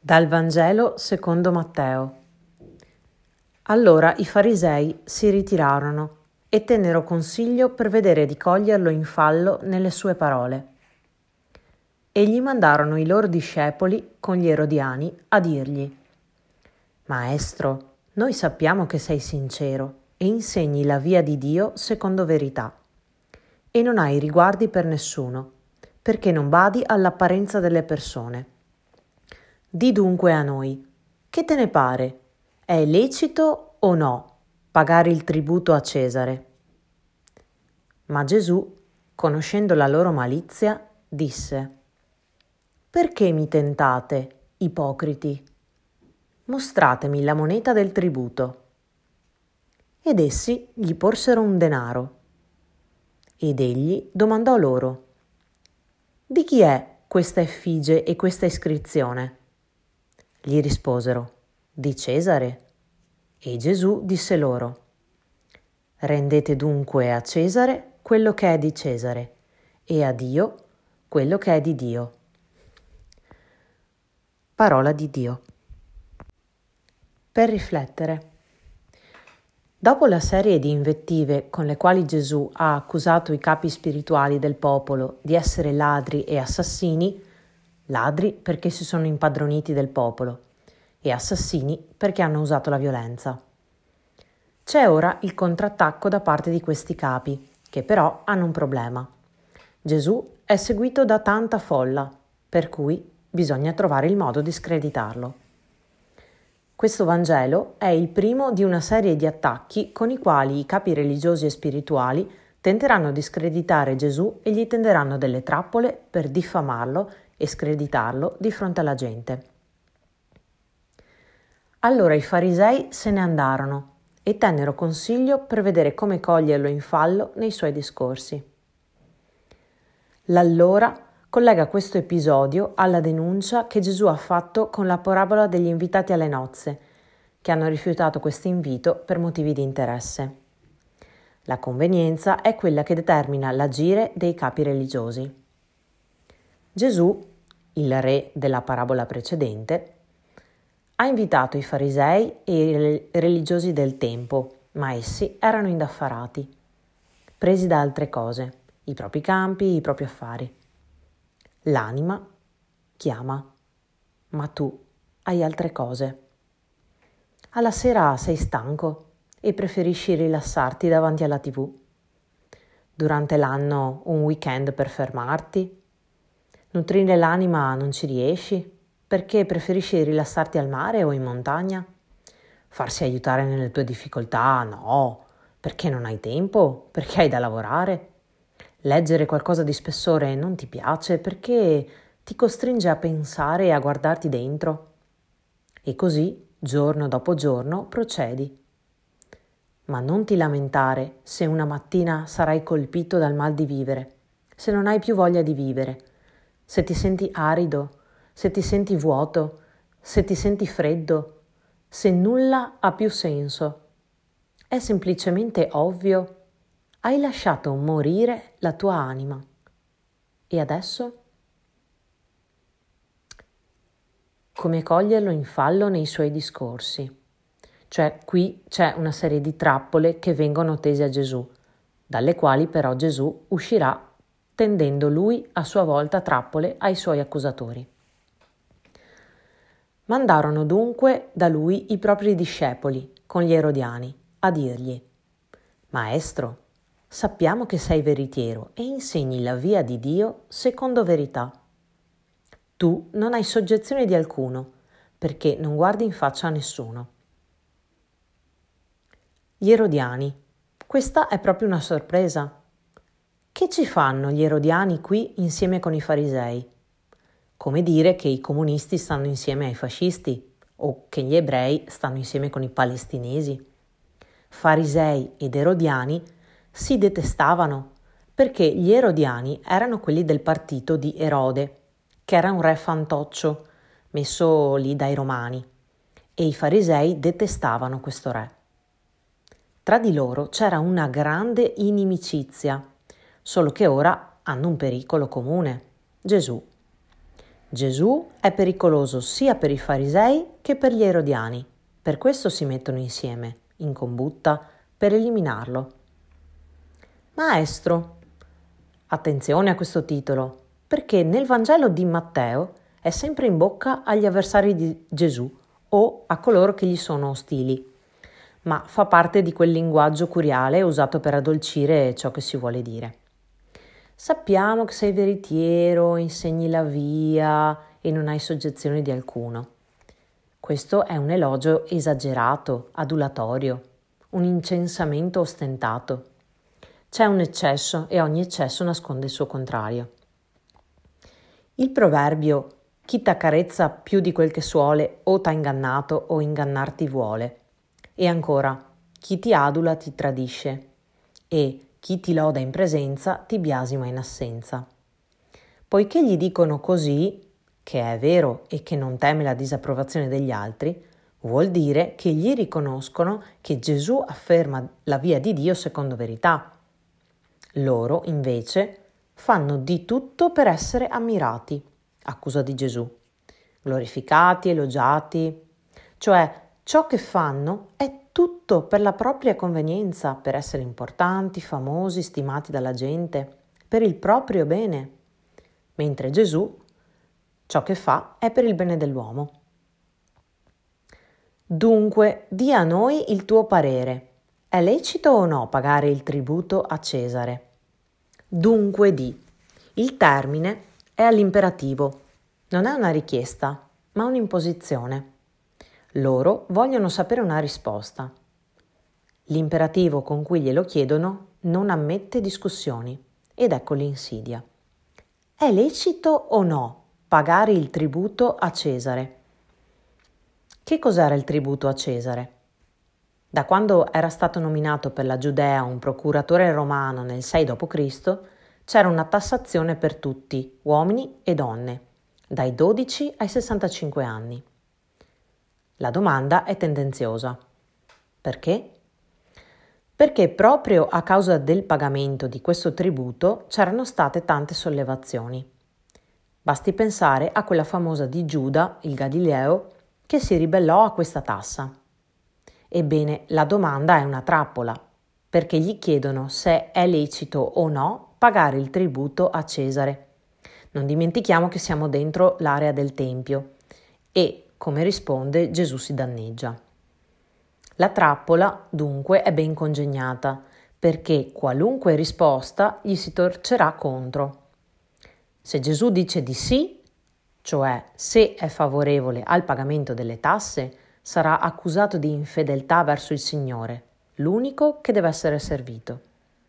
Dal Vangelo secondo Matteo. Allora i farisei si ritirarono e tennero consiglio per vedere di coglierlo in fallo nelle sue parole. E gli mandarono i loro discepoli con gli erodiani a dirgli: Maestro, noi sappiamo che sei sincero e insegni la via di Dio secondo verità, e non hai riguardi per nessuno, perché non badi all'apparenza delle persone. Di dunque a noi, che te ne pare? È lecito o no pagare il tributo a Cesare? Ma Gesù, conoscendo la loro malizia, disse: Perché mi tentate, ipocriti? Mostratemi la moneta del tributo. Ed essi gli porsero un denaro. Ed egli domandò loro: Di chi è questa effigie e questa iscrizione? Gli risposero: Di Cesare. E Gesù disse loro: Rendete dunque a Cesare quello che è di Cesare e a Dio quello che è di Dio. Parola di Dio. Per riflettere. Dopo la serie di invettive con le quali Gesù ha accusato i capi spirituali del popolo di essere ladri e assassini, ladri perché si sono impadroniti del popolo e assassini perché hanno usato la violenza. C'è ora il contrattacco da parte di questi capi, che però hanno un problema. Gesù è seguito da tanta folla, per cui bisogna trovare il modo di screditarlo. Questo Vangelo è il primo di una serie di attacchi con i quali i capi religiosi e spirituali tenteranno di screditare Gesù e gli tenderanno delle trappole per diffamarlo e screditarlo di fronte alla gente. Allora i farisei se ne andarono e tennero consiglio per vedere come coglierlo in fallo nei suoi discorsi. L'allora collega questo episodio alla denuncia che Gesù ha fatto con la parabola degli invitati alle nozze, che hanno rifiutato questo invito per motivi di interesse. La convenienza è quella che determina l'agire dei capi religiosi. Gesù, il re della parabola precedente, ha invitato i farisei e i religiosi del tempo, ma essi erano indaffarati, presi da altre cose, i propri campi, i propri affari. L'anima chiama, ma tu hai altre cose. Alla sera sei stanco e preferisci rilassarti davanti alla TV. Durante l'anno un weekend per fermarti. Nutrire l'anima non ci riesci perché preferisci rilassarti al mare o in montagna. Farsi aiutare nelle tue difficoltà? No, perché non hai tempo, perché hai da lavorare. Leggere qualcosa di spessore non ti piace perché ti costringe a pensare e a guardarti dentro. E così, giorno dopo giorno, procedi. Ma non ti lamentare se una mattina sarai colpito dal mal di vivere, se non hai più voglia di vivere, se ti senti arido, se ti senti vuoto, se ti senti freddo, se nulla ha più senso. È semplicemente ovvio. Hai lasciato morire la tua anima. E adesso? Come coglierlo in fallo nei suoi discorsi? Cioè, qui c'è una serie di trappole che vengono tese a Gesù, dalle quali però Gesù uscirà tendendo lui a sua volta trappole ai suoi accusatori. Mandarono dunque da lui i propri discepoli con gli erodiani a dirgli: Maestro, sappiamo che sei veritiero e insegni la via di Dio secondo verità. Tu non hai soggezione di alcuno, perché non guardi in faccia a nessuno. Gli erodiani. Questa è proprio una sorpresa. Che ci fanno gli erodiani qui insieme con i farisei? Come dire che i comunisti stanno insieme ai fascisti o che gli ebrei stanno insieme con i palestinesi. Farisei ed erodiani si detestavano perché gli erodiani erano quelli del partito di Erode, che era un re fantoccio messo lì dai romani, e i farisei detestavano questo re. Tra di loro c'era una grande inimicizia, solo che ora hanno un pericolo comune: Gesù. Gesù è pericoloso sia per i farisei che per gli erodiani. Per questo si mettono insieme, in combutta, per eliminarlo. Maestro, attenzione a questo titolo, perché nel Vangelo di Matteo è sempre in bocca agli avversari di Gesù o a coloro che gli sono ostili, ma fa parte di quel linguaggio curiale usato per addolcire ciò che si vuole dire. Sappiamo che sei veritiero, insegni la via e non hai soggezione di alcuno. Questo è un elogio esagerato, adulatorio, un incensamento ostentato. C'è un eccesso e ogni eccesso nasconde il suo contrario. Il proverbio «chi t'accarezza più di quel che suole o t'ha ingannato o ingannarti vuole» e ancora «chi ti adula ti tradisce» e «chi ti loda in presenza ti biasima in assenza». Poiché gli dicono così, che è vero e che non teme la disapprovazione degli altri, vuol dire che gli riconoscono che Gesù afferma la via di Dio secondo verità. Loro, invece, fanno di tutto per essere ammirati, accusa di Gesù, glorificati, elogiati, cioè ciò che fanno è tutto per la propria convenienza, per essere importanti, famosi, stimati dalla gente, per il proprio bene, mentre Gesù ciò che fa è per il bene dell'uomo. Dunque, di a noi il tuo parere. È lecito o no pagare il tributo a Cesare? Dunque di. Il termine è all'imperativo. Non è una richiesta, ma un'imposizione. Loro vogliono sapere una risposta. L'imperativo con cui glielo chiedono non ammette discussioni. Ed ecco l'insidia. È lecito o no pagare il tributo a Cesare? Che cos'era il tributo a Cesare? Da quando era stato nominato per la Giudea un procuratore romano nel 6 d.C., c'era una tassazione per tutti, uomini e donne, dai 12 ai 65 anni. La domanda è tendenziosa. Perché? Perché proprio a causa del pagamento di questo tributo c'erano state tante sollevazioni. Basti pensare a quella famosa di Giuda, il Galileo, che si ribellò a questa tassa. Ebbene, la domanda è una trappola, perché gli chiedono se è lecito o no pagare il tributo a Cesare. Non dimentichiamo che siamo dentro l'area del Tempio e, come risponde, Gesù si danneggia. La trappola, dunque, è ben congegnata, perché qualunque risposta gli si torcerà contro. Se Gesù dice di sì, cioè se è favorevole al pagamento delle tasse, sarà accusato di infedeltà verso il Signore, l'unico che deve essere servito.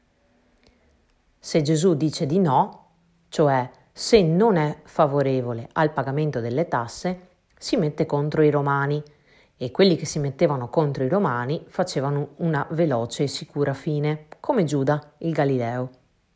Se Gesù dice di no, cioè se non è favorevole al pagamento delle tasse, si mette contro i Romani e quelli che si mettevano contro i Romani facevano una veloce e sicura fine, come Giuda, il Galileo.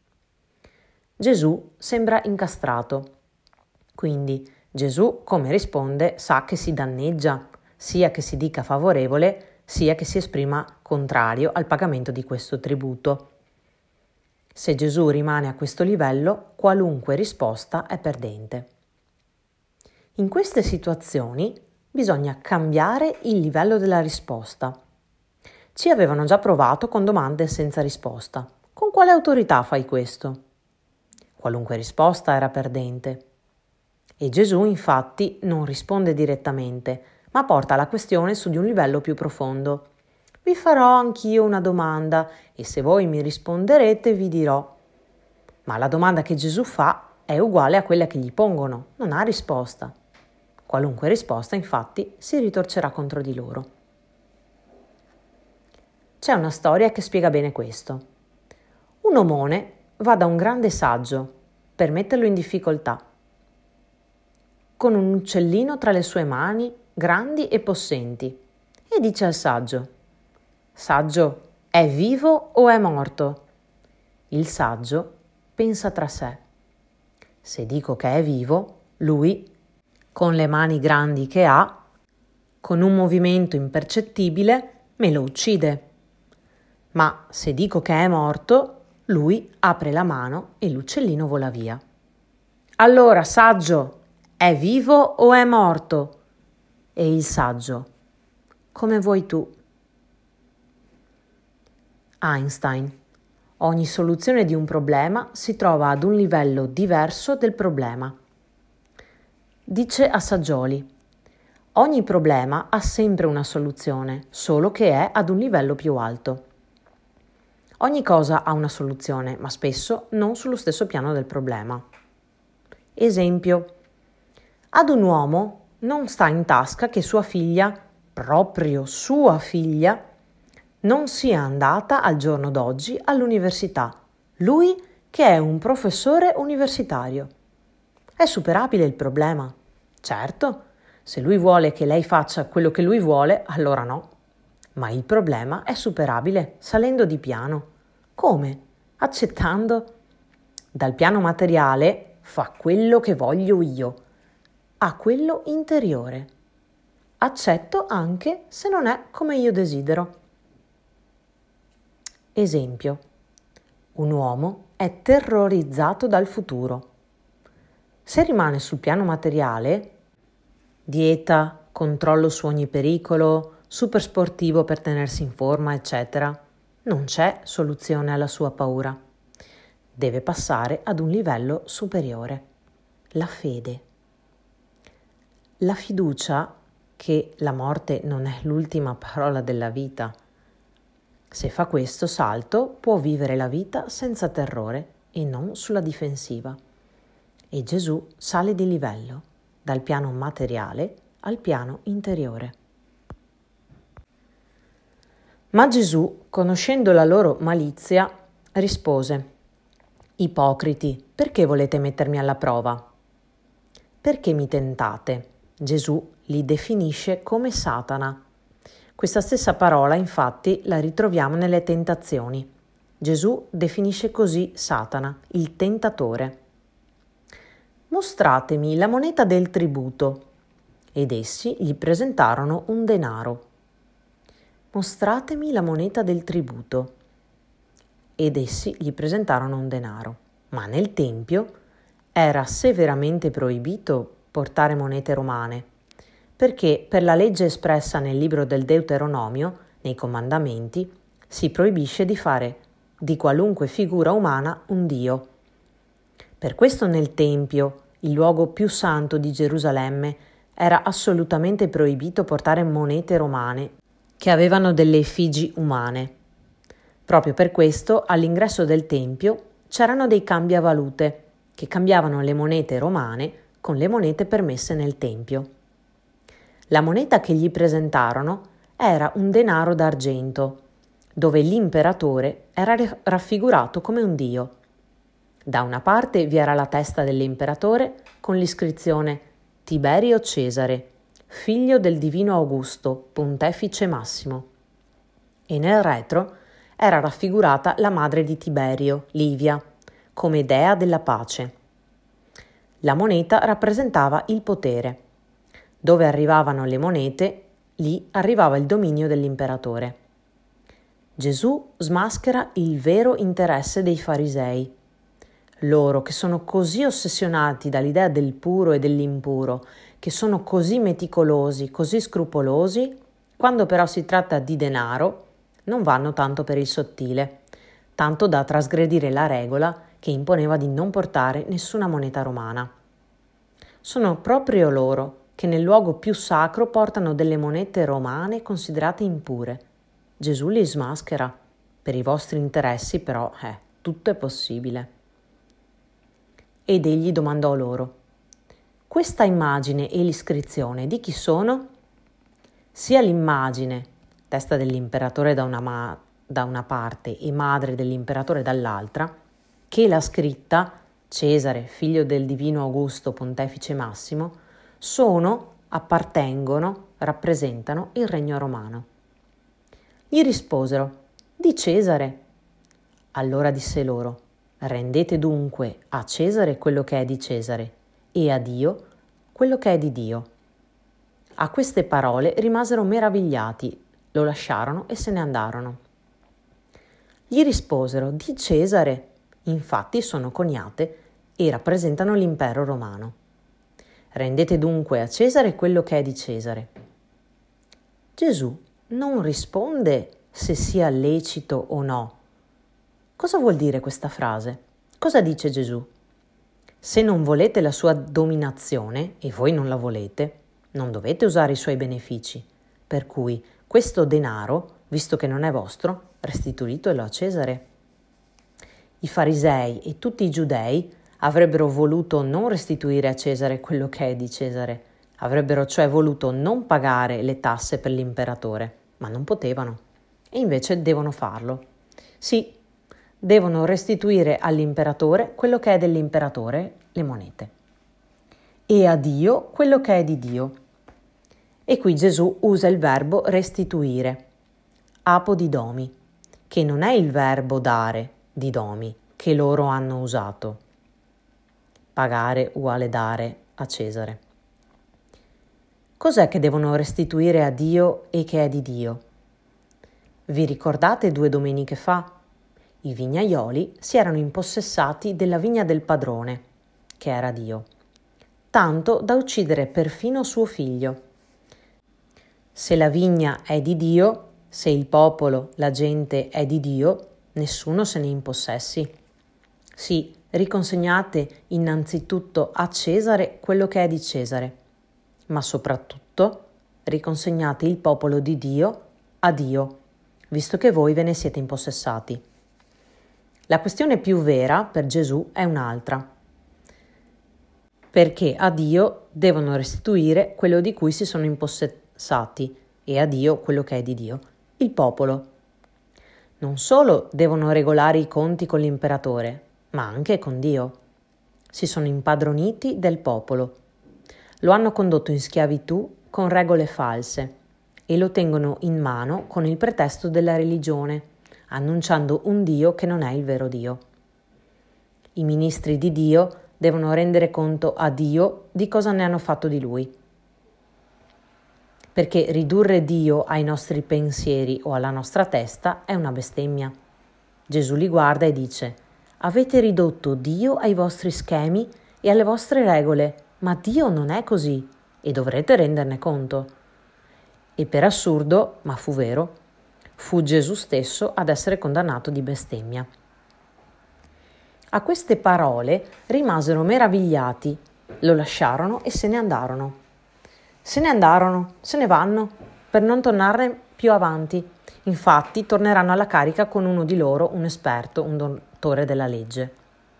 Gesù sembra incastrato. Quindi Gesù, come risponde, sa che si danneggia, sia che si dica favorevole, sia che si esprima contrario al pagamento di questo tributo. Se Gesù rimane a questo livello, qualunque risposta è perdente. In queste situazioni bisogna cambiare il livello della risposta. Ci avevano già provato con domande senza risposta. Con quale autorità fai questo? Qualunque risposta era perdente. E Gesù infatti non risponde direttamente, ma porta la questione su di un livello più profondo. Vi farò anch'io una domanda e se voi mi risponderete vi dirò. Ma la domanda che Gesù fa è uguale a quella che gli pongono, non ha risposta. Qualunque risposta infatti si ritorcerà contro di loro. C'è una storia che spiega bene questo. Un omone va da un grande saggio per metterlo in difficoltà. Con un uccellino tra le sue mani, grandi e possenti, e dice al saggio: «Saggio, è vivo o è morto?» Il saggio pensa tra sé: se dico che è vivo, lui, con le mani grandi che ha, con un movimento impercettibile, me lo uccide. Ma se dico che è morto, lui apre la mano e l'uccellino vola via. «Allora, saggio, È vivo o è morto? E il saggio: come vuoi tu. Einstein: ogni soluzione di un problema si trova ad un livello diverso del problema. Dice Assagioli: ogni problema ha sempre una soluzione, solo che è ad un livello più alto. Ogni cosa ha una soluzione, ma spesso non sullo stesso piano del problema. Esempio: ad un uomo non sta in tasca che sua figlia, proprio sua figlia, non sia andata al giorno d'oggi all'università. Lui che è un professore universitario. È superabile il problema? Certo, se lui vuole che lei faccia quello che lui vuole, allora no. Ma il problema è superabile salendo di piano. Come? Accettando. Dal piano materiale fa quello che voglio io, a quello interiore. Accetto anche se non è come io desidero. Esempio: un uomo è terrorizzato dal futuro. Se rimane sul piano materiale, dieta, controllo su ogni pericolo, super sportivo per tenersi in forma, eccetera, non c'è soluzione alla sua paura. Deve passare ad un livello superiore, la fede. La fiducia che la morte non è l'ultima parola della vita. Se fa questo salto, può vivere la vita senza terrore e non sulla difensiva. E Gesù sale di livello, dal piano materiale al piano interiore. Ma Gesù, conoscendo la loro malizia, rispose: ipocriti, perché volete mettermi alla prova? Perché mi tentate? Gesù li definisce come Satana. Questa stessa parola, infatti, la ritroviamo nelle tentazioni. Gesù definisce così Satana, il tentatore. Mostratemi la moneta del tributo. Ed essi gli presentarono un denaro. Mostratemi la moneta del tributo. Ed essi gli presentarono un denaro. Ma nel Tempio era severamente proibito portare monete romane, perché per la legge espressa nel libro del Deuteronomio, nei comandamenti, si proibisce di fare di qualunque figura umana un dio. Per questo nel Tempio, il luogo più santo di Gerusalemme, era assolutamente proibito portare monete romane che avevano delle effigi umane. Proprio per questo, all'ingresso del Tempio c'erano dei cambiavalute che cambiavano le monete romane con le monete permesse nel Tempio. La moneta che gli presentarono era un denaro d'argento, dove l'imperatore era raffigurato come un dio. Da una parte vi era la testa dell'imperatore con l'iscrizione Tiberio Cesare, figlio del divino Augusto, pontefice massimo. E nel retro era raffigurata la madre di Tiberio, Livia, come dea della pace. La moneta rappresentava il potere. Dove arrivavano le monete, lì arrivava il dominio dell'imperatore. Gesù smaschera il vero interesse dei farisei. Loro che sono così ossessionati dall'idea del puro e dell'impuro, che sono così meticolosi, così scrupolosi, quando però si tratta di denaro, non vanno tanto per il sottile, tanto da trasgredire la regola che imponeva di non portare nessuna moneta romana. Sono proprio loro che nel luogo più sacro portano delle monete romane considerate impure. Gesù li smaschera. Per i vostri interessi, però, tutto è possibile. Ed egli domandò loro: questa immagine e l'iscrizione di chi sono? Sia l'immagine, testa dell'imperatore da una parte e madre dell'imperatore dall'altra, che la scritta, Cesare, figlio del divino Augusto, pontefice massimo, appartengono, rappresentano il regno romano. Gli risposero: di Cesare. Allora disse loro: rendete dunque a Cesare quello che è di Cesare e a Dio quello che è di Dio. A queste parole rimasero meravigliati, lo lasciarono e se ne andarono. Gli risposero: di Cesare. Infatti sono coniate e rappresentano l'impero romano. Rendete dunque a Cesare quello che è di Cesare. Gesù non risponde se sia lecito o no. Cosa vuol dire questa frase? Cosa dice Gesù? Se non volete la sua dominazione, e voi non la volete, non dovete usare i suoi benefici. Per cui questo denaro, visto che non è vostro, restituitelo a Cesare. I farisei e tutti i giudei avrebbero voluto non restituire a Cesare quello che è di Cesare, avrebbero cioè voluto non pagare le tasse per l'imperatore, ma non potevano, e invece devono farlo. Sì, devono restituire all'imperatore quello che è dell'imperatore, le monete, e a Dio quello che è di Dio. E qui Gesù usa il verbo restituire, apodidomi, che non è il verbo dare, didomi, che loro hanno usato. Pagare uguale dare a Cesare. Cos'è che devono restituire a Dio e che è di Dio? Vi ricordate 2 domeniche fa? I vignaioli si erano impossessati della vigna del padrone, che era Dio, tanto da uccidere perfino suo figlio. Se la vigna è di Dio, se il popolo, la gente è di Dio, nessuno se ne impossessi. Sì, riconsegnate innanzitutto a Cesare quello che è di Cesare, ma soprattutto riconsegnate il popolo di Dio a Dio, visto che voi ve ne siete impossessati. La questione più vera per Gesù è un'altra, perché a Dio devono restituire quello di cui si sono impossessati e a Dio quello che è di Dio, il popolo. Non solo devono regolare i conti con l'imperatore, ma anche con Dio. Si sono impadroniti del popolo, lo hanno condotto in schiavitù con regole false e lo tengono in mano con il pretesto della religione, annunciando un Dio che non è il vero Dio. I ministri di Dio devono rendere conto a Dio di cosa ne hanno fatto di Lui. Perché ridurre Dio ai nostri pensieri o alla nostra testa è una bestemmia. Gesù li guarda e dice: avete ridotto Dio ai vostri schemi e alle vostre regole, ma Dio non è così e dovrete renderne conto. E per assurdo, ma fu vero, fu Gesù stesso ad essere condannato di bestemmia. A queste parole rimasero meravigliati, lo lasciarono e se ne andarono. Se ne vanno, per non tornare più avanti. Infatti torneranno alla carica con uno di loro, un esperto, un dottore della legge.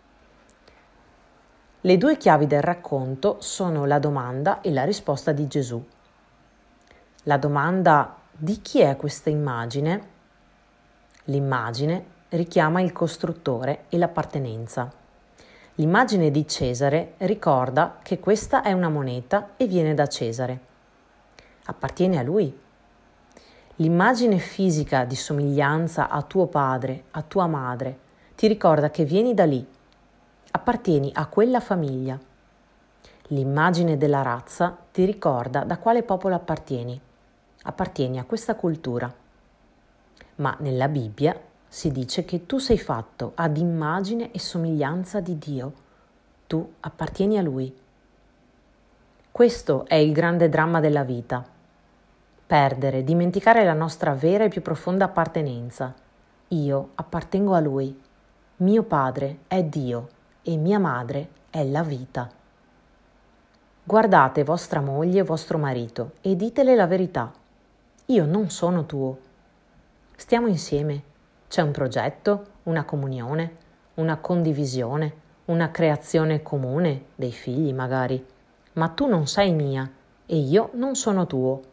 Le 2 chiavi del racconto sono la domanda e la risposta di Gesù. La domanda: di chi è questa immagine? L'immagine richiama il costruttore e l'appartenenza. L'immagine di Cesare ricorda che questa è una moneta e viene da Cesare. Appartiene a lui. L'immagine fisica di somiglianza a tuo padre, a tua madre, ti ricorda che vieni da lì, appartieni a quella famiglia. L'immagine della razza ti ricorda da quale popolo appartieni a questa cultura. Ma nella Bibbia si dice che tu sei fatto ad immagine e somiglianza di Dio, tu appartieni a Lui. Questo è il grande dramma della vita. Perdere, dimenticare la nostra vera e più profonda appartenenza. Io appartengo a Lui. Mio padre è Dio e mia madre è la vita. Guardate vostra moglie e vostro marito e ditele la verità. Io non sono tuo. Stiamo insieme. C'è un progetto, una comunione, una condivisione, una creazione comune dei figli magari. Ma tu non sei mia e io non sono tuo.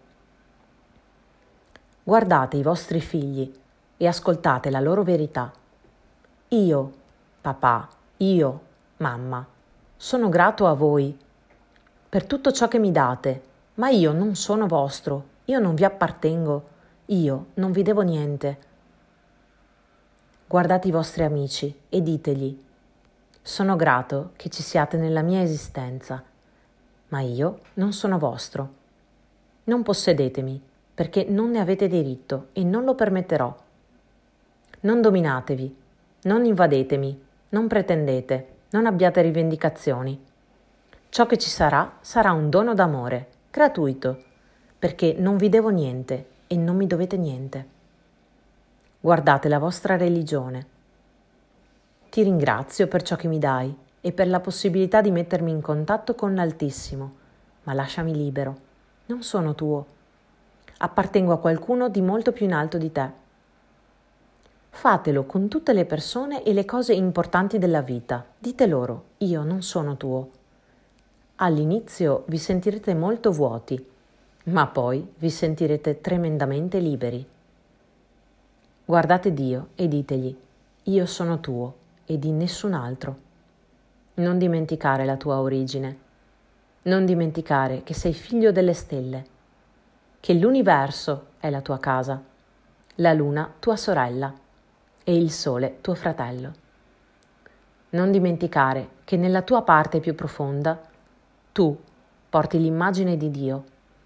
Guardate i vostri figli e ascoltate la loro verità. Io, papà, io, mamma, sono grato a voi per tutto ciò che mi date, ma io non sono vostro, io non vi appartengo, io non vi devo niente. Guardate i vostri amici e ditegli: sono grato che ci siate nella mia esistenza, ma io non sono vostro. Non possedetemi, perché non ne avete diritto e non lo permetterò. Non dominatevi, non invadetemi, non pretendete, non abbiate rivendicazioni. Ciò che ci sarà un dono d'amore, gratuito, perché non vi devo niente e non mi dovete niente. Guardate la vostra religione. Ti ringrazio per ciò che mi dai e per la possibilità di mettermi in contatto con l'Altissimo, ma lasciami libero. Non sono tuo. Appartengo a qualcuno di molto più in alto di te. Fatelo con tutte le persone e le cose importanti della vita. Dite loro, io non sono tuo. All'inizio vi sentirete molto vuoti, ma poi vi sentirete tremendamente liberi. Guardate Dio e ditegli, io sono tuo e di nessun altro. Non dimenticare la tua origine. Non dimenticare che sei figlio delle stelle, che l'universo è la tua casa, la luna tua sorella e il sole tuo fratello. Non dimenticare che nella tua parte più profonda tu porti l'immagine di Dio.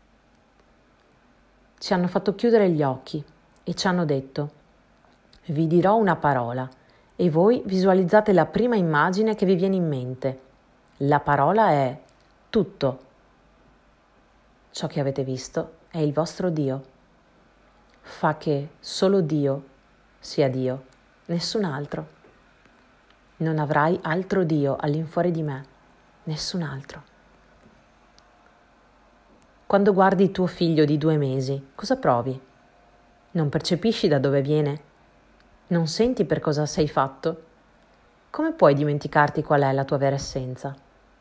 Ci hanno fatto chiudere gli occhi e ci hanno detto: vi dirò una parola e voi visualizzate la prima immagine che vi viene in mente. La parola è tutto. Ciò che avete visto è il vostro Dio. Fa che solo Dio sia Dio, nessun altro. Non avrai altro Dio all'infuori di me, nessun altro. Quando guardi tuo figlio di 2 mesi, cosa provi? Non percepisci da dove viene? Non senti per cosa sei fatto? Come puoi dimenticarti qual è la tua vera essenza?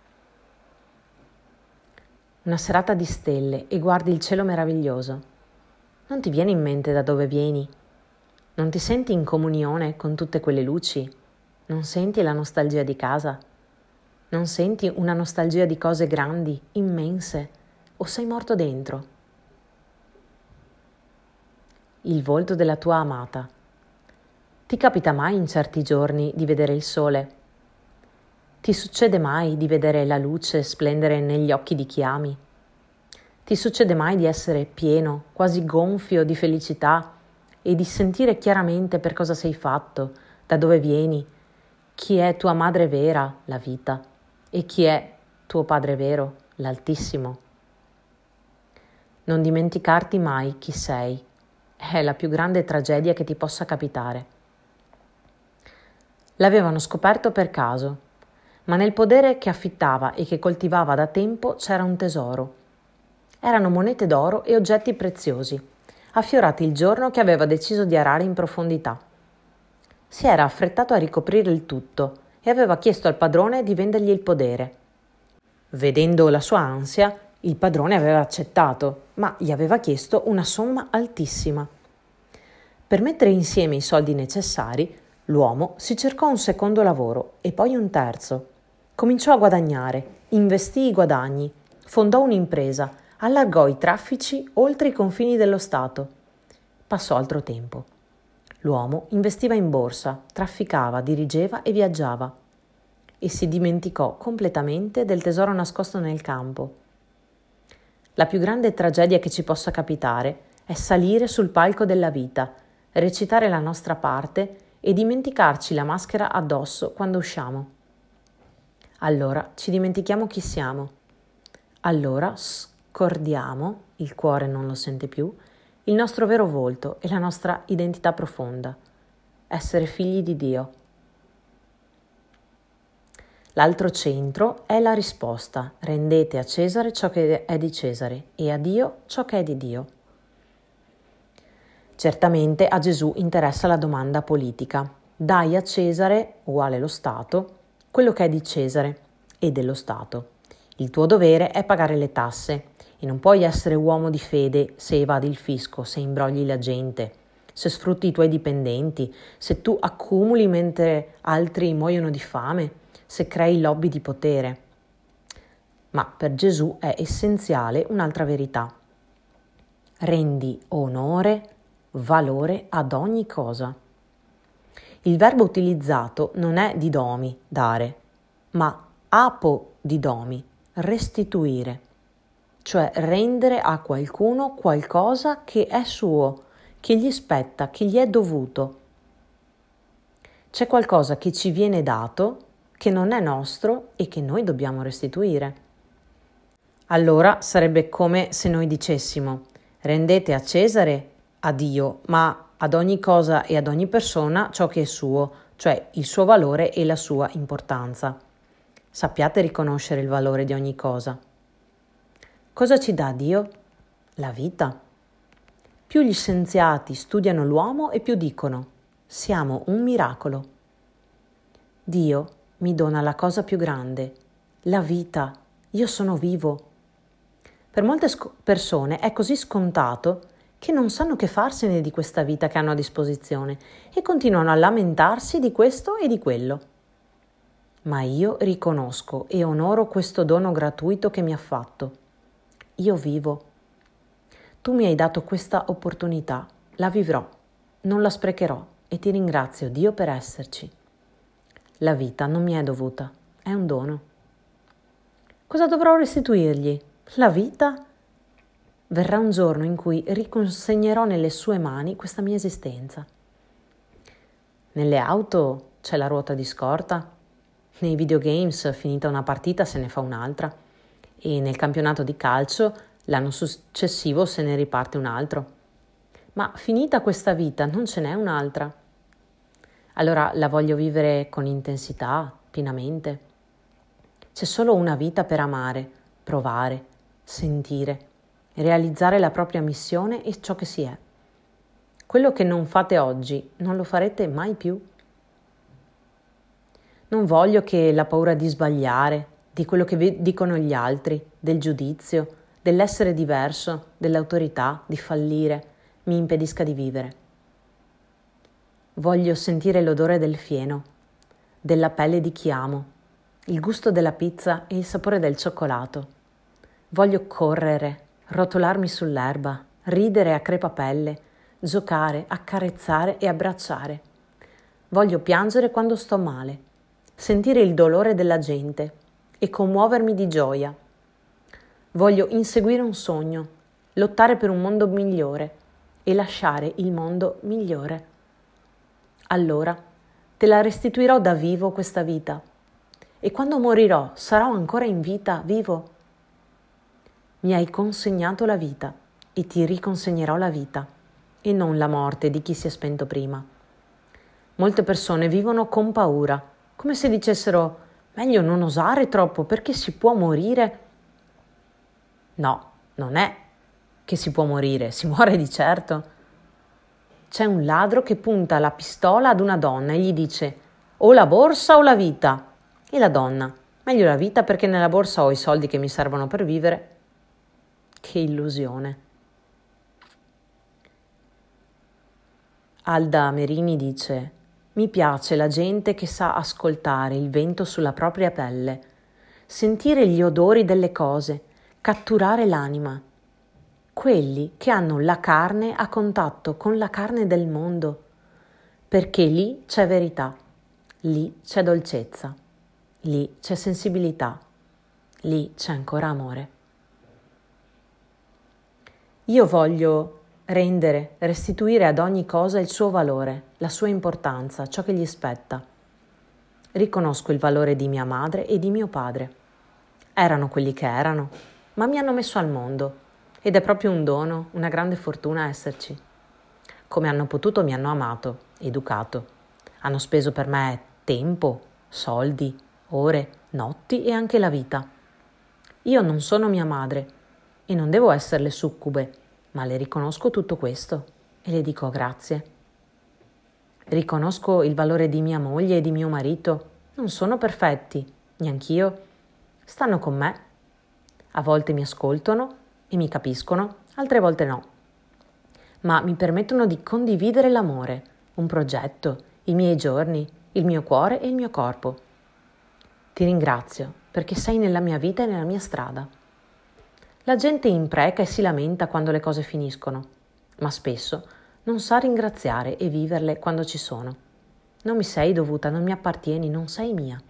Una serata di stelle e guardi il cielo meraviglioso. Non ti viene in mente da dove vieni? Non ti senti in comunione con tutte quelle luci? Non senti la nostalgia di casa? Non senti una nostalgia di cose grandi, immense? O sei morto dentro? Il volto della tua amata. Ti capita mai in certi giorni di vedere il sole? Ti succede mai di vedere la luce splendere negli occhi di chi ami? Ti succede mai di essere pieno, quasi gonfio di felicità e di sentire chiaramente per cosa sei fatto, da dove vieni, chi è tua madre vera, la vita, e chi è tuo padre vero, l'Altissimo? Non dimenticarti mai chi sei. È la più grande tragedia che ti possa capitare. L'avevano scoperto per caso, ma nel podere che affittava e che coltivava da tempo c'era un tesoro. Erano monete d'oro e oggetti preziosi, affiorati il giorno che aveva deciso di arare in profondità. Si era affrettato a ricoprire il tutto e aveva chiesto al padrone di vendergli il podere. Vedendo la sua ansia, il padrone aveva accettato, ma gli aveva chiesto una somma altissima. Per mettere insieme i soldi necessari, l'uomo si cercò un secondo lavoro e poi un terzo. Cominciò a guadagnare, investì i guadagni, fondò un'impresa, allargò i traffici oltre i confini dello Stato. Passò altro tempo. L'uomo investiva in borsa, trafficava, dirigeva e viaggiava. E si dimenticò completamente del tesoro nascosto nel campo. La più grande tragedia che ci possa capitare è salire sul palco della vita, recitare la nostra parte e dimenticarci la maschera addosso quando usciamo. Allora ci dimentichiamo chi siamo. Allora scordiamo, il cuore non lo sente più, il nostro vero volto e la nostra identità profonda, essere figli di Dio. L'altro centro è la risposta: rendete a Cesare ciò che è di Cesare e a Dio ciò che è di Dio. Certamente a Gesù interessa la domanda politica. Dai a Cesare, uguale lo Stato, quello che è di Cesare e dello Stato. Il tuo dovere è pagare le tasse e non puoi essere uomo di fede se evadi il fisco, se imbrogli la gente, se sfrutti i tuoi dipendenti, se tu accumuli mentre altri muoiono di fame, se crei lobby di potere. Ma per Gesù è essenziale un'altra verità. Rendi onore, valore ad ogni cosa. Il verbo utilizzato non è didomi, dare, ma apodidomi, restituire, cioè rendere a qualcuno qualcosa che è suo, che gli spetta, che gli è dovuto. C'è qualcosa che ci viene dato, che non è nostro e che noi dobbiamo restituire. Allora sarebbe come se noi dicessimo: rendete a Cesare, a Dio, ma ad ogni cosa e ad ogni persona ciò che è suo, cioè il suo valore e la sua importanza. Sappiate riconoscere il valore di ogni cosa. Cosa ci dà Dio? La vita. Più gli scienziati studiano l'uomo e più dicono: siamo un miracolo. Dio mi dona la cosa più grande, la vita. Io sono vivo. Per molte persone è così scontato che non sanno che farsene di questa vita che hanno a disposizione e continuano a lamentarsi di questo e di quello. Ma io riconosco e onoro questo dono gratuito che mi ha fatto. Io vivo. Tu mi hai dato questa opportunità, la vivrò, non la sprecherò e ti ringrazio, Dio, per esserci. La vita non mi è dovuta, è un dono. Cosa dovrò restituirgli? La vita? Verrà un giorno in cui riconsegnerò nelle sue mani questa mia esistenza. Nelle auto c'è la ruota di scorta, nei videogames finita una partita se ne fa un'altra e nel campionato di calcio l'anno successivo se ne riparte un altro. Ma finita questa vita non ce n'è un'altra. Allora la voglio vivere con intensità, pienamente. C'è solo una vita per amare, provare, sentire, realizzare la propria missione e ciò che si è. Quello che non fate oggi non lo farete mai più. Non voglio che la paura di sbagliare, di quello che dicono gli altri, del giudizio, dell'essere diverso, dell'autorità, di fallire, mi impedisca di vivere. Voglio sentire l'odore del fieno, della pelle di chi amo, il gusto della pizza e il sapore del cioccolato. Voglio correre, rotolarmi sull'erba, ridere a crepapelle, giocare, accarezzare e abbracciare. Voglio piangere quando sto male, sentire il dolore della gente e commuovermi di gioia. Voglio inseguire un sogno, lottare per un mondo migliore e lasciare il mondo migliore. Allora te la restituirò da vivo questa vita e quando morirò sarò ancora in vita, vivo. Mi hai consegnato la vita e ti riconsegnerò la vita e non la morte di chi si è spento prima. Molte persone vivono con paura, come se dicessero: meglio non osare troppo perché si può morire. No, non è che si può morire, si muore di certo. C'è un ladro che punta la pistola ad una donna e gli dice: o la borsa o la vita. E la donna: meglio la vita perché nella borsa ho i soldi che mi servono per vivere. Che illusione. Alda Merini dice: mi piace la gente che sa ascoltare il vento sulla propria pelle, sentire gli odori delle cose, catturare l'anima. Quelli che hanno la carne a contatto con la carne del mondo, perché lì c'è verità, lì c'è dolcezza, lì c'è sensibilità, lì c'è ancora amore. Io voglio restituire ad ogni cosa il suo valore, la sua importanza, ciò che gli spetta. Riconosco il valore di mia madre e di mio padre. Erano quelli che erano, ma mi hanno messo al mondo ed è proprio un dono, una grande fortuna esserci. Come hanno potuto mi hanno amato, educato. Hanno speso per me tempo, soldi, ore, notti e anche la vita. Io non sono mia madre e non devo esserle succube, ma le riconosco tutto questo e le dico grazie. Riconosco il valore di mia moglie e di mio marito. Non sono perfetti, neanch'io. Stanno con me. A volte mi ascoltano e mi capiscono, altre volte no. Ma mi permettono di condividere l'amore, un progetto, i miei giorni, il mio cuore e il mio corpo. Ti ringrazio perché sei nella mia vita e nella mia strada. La gente impreca e si lamenta quando le cose finiscono, ma spesso non sa ringraziare e viverle quando ci sono. Non mi sei dovuta, non mi appartieni, non sei mia.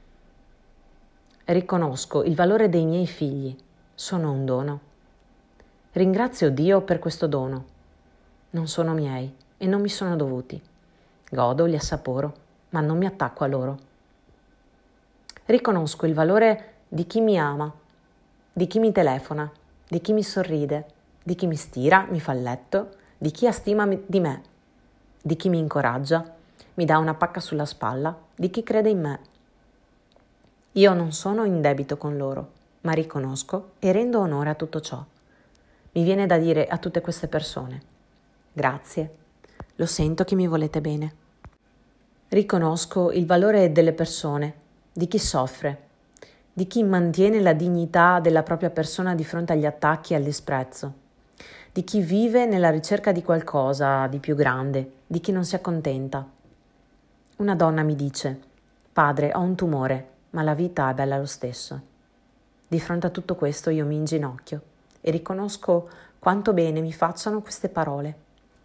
Riconosco il valore dei miei figli, sono un dono. Ringrazio Dio per questo dono. Non sono miei e non mi sono dovuti. Godo, li assaporo, ma non mi attacco a loro. Riconosco il valore di chi mi ama. di chi mi telefona, di chi mi sorride, di chi mi stira, mi fa il letto, di chi ha stima di me, di chi mi incoraggia, mi dà una pacca sulla spalla, di chi crede in me. Io non sono in debito con loro, ma riconosco e rendo onore a tutto ciò. Mi viene da dire a tutte queste persone: grazie, lo sento che mi volete bene. Riconosco il valore delle persone, di chi soffre, di chi mantiene la dignità della propria persona di fronte agli attacchi e al disprezzo, di chi vive nella ricerca di qualcosa di più grande, di chi non si accontenta. Una donna mi dice: padre, ho un tumore, ma la vita è bella lo stesso. Di fronte a tutto questo io mi inginocchio e riconosco quanto bene mi facciano queste parole.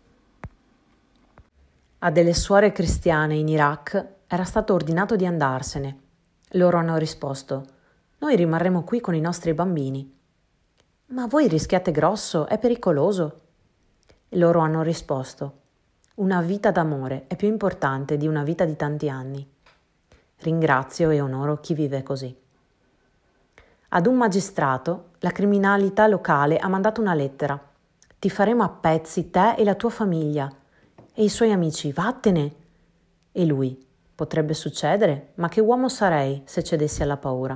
A delle suore cristiane in Iraq era stato ordinato di andarsene. Loro hanno risposto: noi rimarremo qui con i nostri bambini. Ma voi rischiate grosso, è pericoloso. E loro hanno risposto: una vita d'amore è più importante di una vita di tanti anni. Ringrazio e onoro chi vive così. Ad un magistrato, la criminalità locale ha mandato una lettera. Ti faremo a pezzi te e la tua famiglia. E i suoi amici: vattene. E lui: potrebbe succedere, ma che uomo sarei se cedessi alla paura.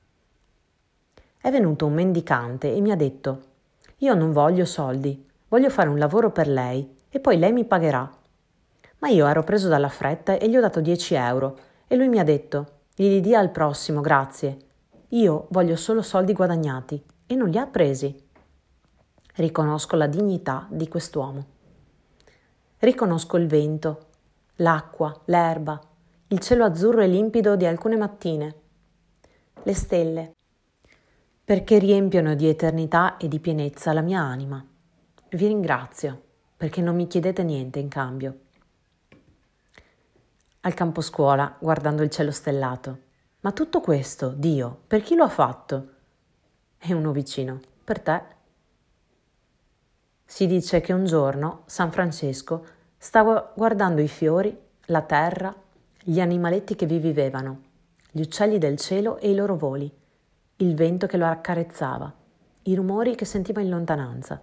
È venuto un mendicante e mi ha detto: io non voglio soldi, voglio fare un lavoro per lei e poi lei mi pagherà. Ma io ero preso dalla fretta e gli ho dato 10 euro e lui mi ha detto: glieli dia al prossimo, grazie. Io voglio solo soldi guadagnati e non li ha presi. Riconosco la dignità di quest'uomo. Riconosco il vento, l'acqua, l'erba, il cielo azzurro e limpido di alcune mattine, le stelle, perché riempiono di eternità e di pienezza la mia anima. Vi ringrazio perché non mi chiedete niente in cambio. Al campo scuola, guardando il cielo stellato: ma tutto questo, Dio, per chi lo ha fatto? E uno vicino: per te. Si dice che un giorno San Francesco stava guardando i fiori, la terra, gli animaletti che vi vivevano, gli uccelli del cielo e i loro voli, il vento che lo accarezzava, i rumori che sentiva in lontananza.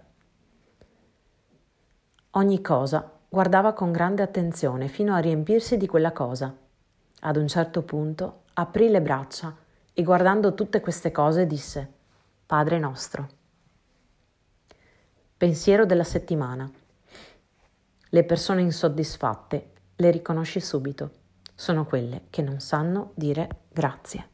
Ogni cosa guardava con grande attenzione fino a riempirsi di quella cosa. Ad un certo punto aprì le braccia e guardando tutte queste cose disse: Padre nostro. Pensiero della settimana. Le persone insoddisfatte le riconosci subito. Sono quelle che non sanno dire grazie.